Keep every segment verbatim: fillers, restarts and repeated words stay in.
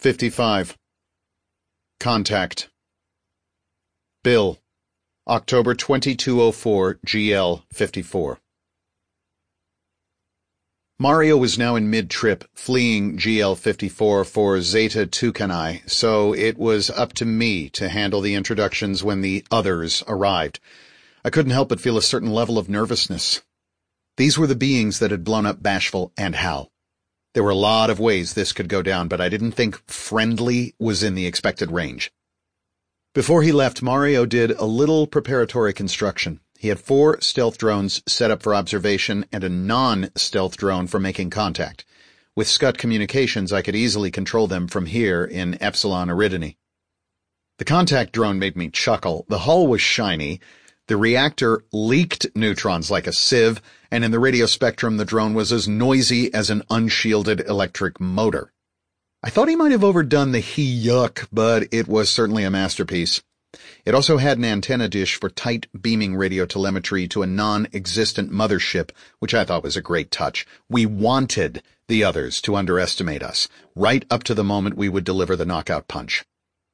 fifty-five. Contact. Bill, October twenty-two oh four, G L fifty-four. Mario was now in mid-trip, fleeing G L fifty-four for Zeta Tucanae, so it was up to me to handle the introductions when the others arrived. I couldn't help but feel a certain level of nervousness. These were the beings that had blown up Bashful and Hal. There were a lot of ways this could go down, but I didn't think friendly was in the expected range. Before he left, Mario did a little preparatory construction. He had four stealth drones set up for observation and a non-stealth drone for making contact. With Scut Communications, I could easily control them from here in Epsilon Eridani. The contact drone made me chuckle. The hull was shiny. The reactor leaked neutrons like a sieve, and in the radio spectrum the drone was as noisy as an unshielded electric motor. I thought he might have overdone the he-yuck, but it was certainly a masterpiece. It also had an antenna dish for tight beaming radio telemetry to a non-existent mothership, which I thought was a great touch. We wanted the others to underestimate us, right up to the moment we would deliver the knockout punch.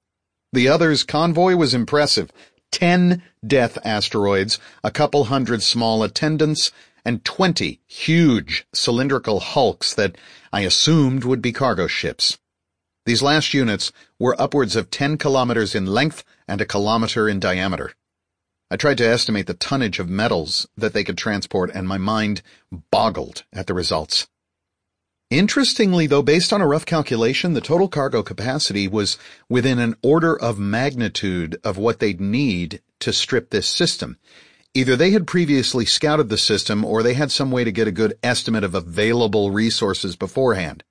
The others' convoy was impressive. Ten death asteroids, a couple hundred small attendants, and twenty huge cylindrical hulks that I assumed would be cargo ships. These last units were upwards of ten kilometers in length and a kilometer in diameter. I tried to estimate the tonnage of metals that they could transport, and my mind boggled at the results. Interestingly, though, based on a rough calculation, the total cargo capacity was within an order of magnitude of what they'd need to strip this system. Either they had previously scouted the system, or they had some way to get a good estimate of available resources beforehand.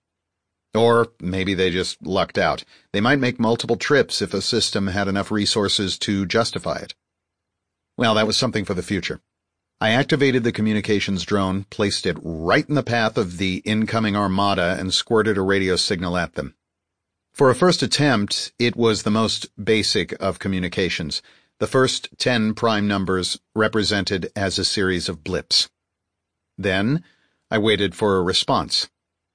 Or maybe they just lucked out. They might make multiple trips if a system had enough resources to justify it. Well, that was something for the future. I activated the communications drone, placed it right in the path of the incoming armada, and squirted a radio signal at them. For a first attempt, it was the most basic of communications. The first ten prime numbers represented as a series of blips. Then, I waited for a response.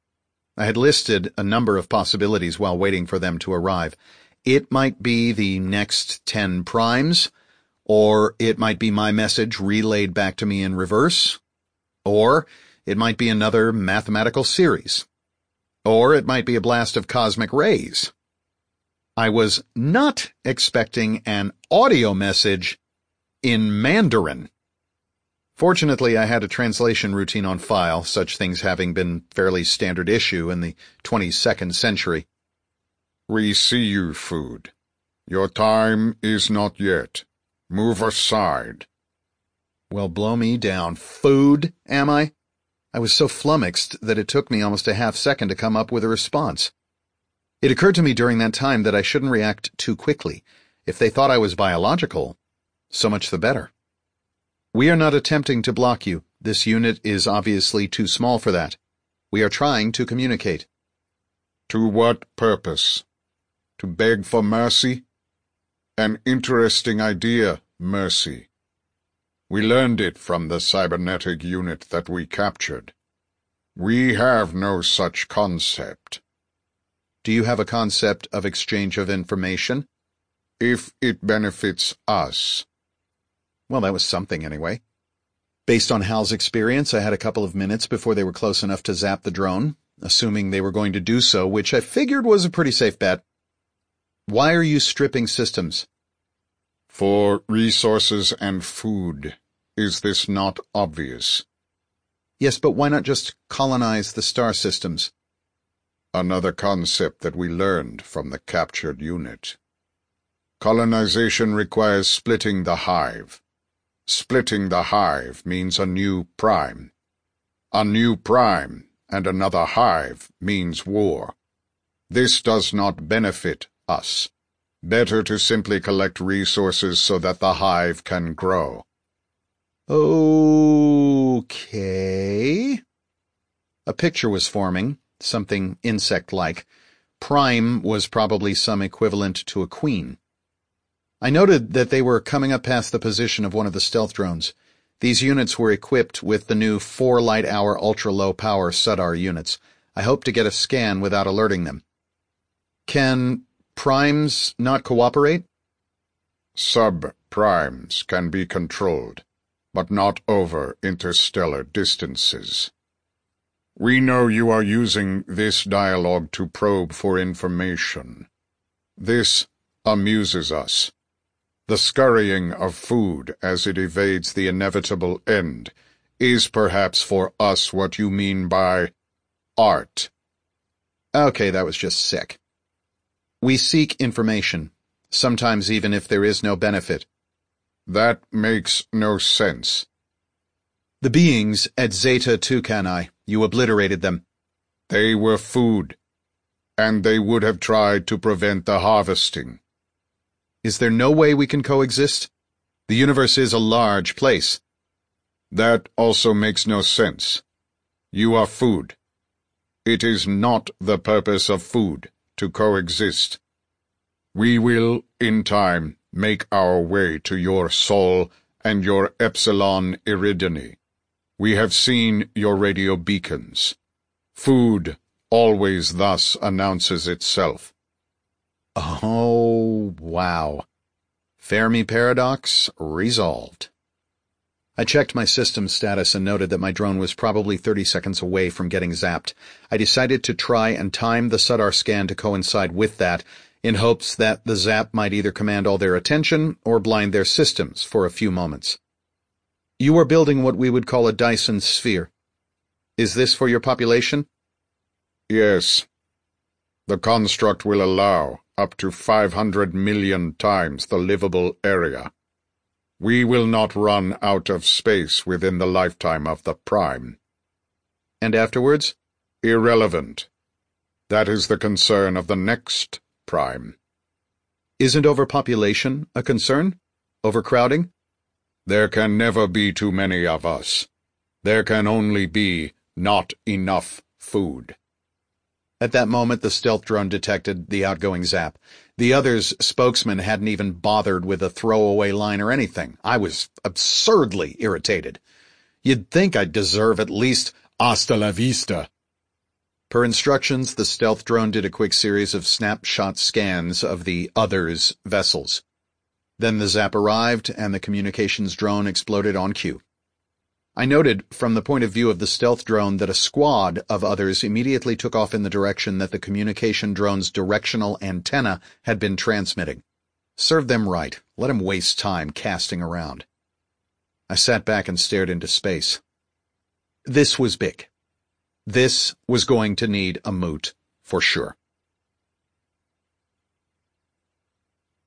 I had listed a number of possibilities while waiting for them to arrive. It might be the next ten primes, or it might be my message relayed back to me in reverse, or it might be another mathematical series, or it might be a blast of cosmic rays. I was not expecting an audio message in Mandarin. Fortunately, I had a translation routine on file, such things having been fairly standard issue in the twenty-second century. We see you, Food. Your time is not yet. Move aside. Well, blow me down. Food, am I? I was so flummoxed that it took me almost a half second to come up with a response. It occurred to me during that time that I shouldn't react too quickly. If they thought I was biological, so much the better. We are not attempting to block you. This unit is obviously too small for that. We are trying to communicate. To what purpose? To beg for mercy? An interesting idea, mercy. We learned it from the cybernetic unit that we captured. We have no such concept. Do you have a concept of exchange of information? If it benefits us. Well, that was something anyway. Based on Hal's experience, I had a couple of minutes before they were close enough to zap the drone, assuming they were going to do so, which I figured was a pretty safe bet. Why are you stripping systems? For resources and food. Is this not obvious? Yes, but why not just colonize the star systems? Another concept that we learned from the captured unit. Colonization requires splitting the hive. Splitting the hive means a new prime. A new prime and another hive means war. This does not benefit us. Better to simply collect resources so that the hive can grow. Okay. A picture was forming, something insect-like. Prime was probably some equivalent to a queen. I noted that they were coming up past the position of one of the stealth drones. These units were equipped with the new four light-hour ultra-low-power S U D A R units. I hoped to get a scan without alerting them. Can primes not cooperate? Sub-primes can be controlled, but not over interstellar distances. We know you are using this dialogue to probe for information. This amuses us. The scurrying of food as it evades the inevitable end is perhaps for us what you mean by art. Okay, that was just sick. We seek information, sometimes even if there is no benefit. That makes no sense. The beings at Zeta Tucanae, you obliterated them. They were food, and they would have tried to prevent the harvesting. Is there no way we can coexist? The universe is a large place. That also makes no sense. You are food. It is not the purpose of food to coexist. We will, in time, make our way to your Sol and your Epsilon Eridani. We have seen your radio beacons. Food always thus announces itself. Oh, wow. Fermi paradox resolved. I checked my system status and noted that my drone was probably thirty seconds away from getting zapped. I decided to try and time the Sudar scan to coincide with that, in hopes that the zap might either command all their attention or blind their systems for a few moments. You are building what we would call a Dyson sphere. Is this for your population? Yes. The construct will allow up to five hundred million times the livable area. We will not run out of space within the lifetime of the Prime. And afterwards? Irrelevant. That is the concern of the next Prime. Isn't overpopulation a concern? Overcrowding? There can never be too many of us. There can only be not enough food. At that moment, the stealth drone detected the outgoing zap. The other's spokesman hadn't even bothered with a throwaway line or anything. I was absurdly irritated. You'd think I'd deserve at least hasta la vista. Per instructions, the stealth drone did a quick series of snapshot scans of the other's vessels. Then the zap arrived, and the communications drone exploded on cue. I noted, from the point of view of the stealth drone, that a squad of others immediately took off in the direction that the communication drone's directional antenna had been transmitting. Served them right. Let them waste time casting around. I sat back and stared into space. This was big. This was going to need a moot, for sure.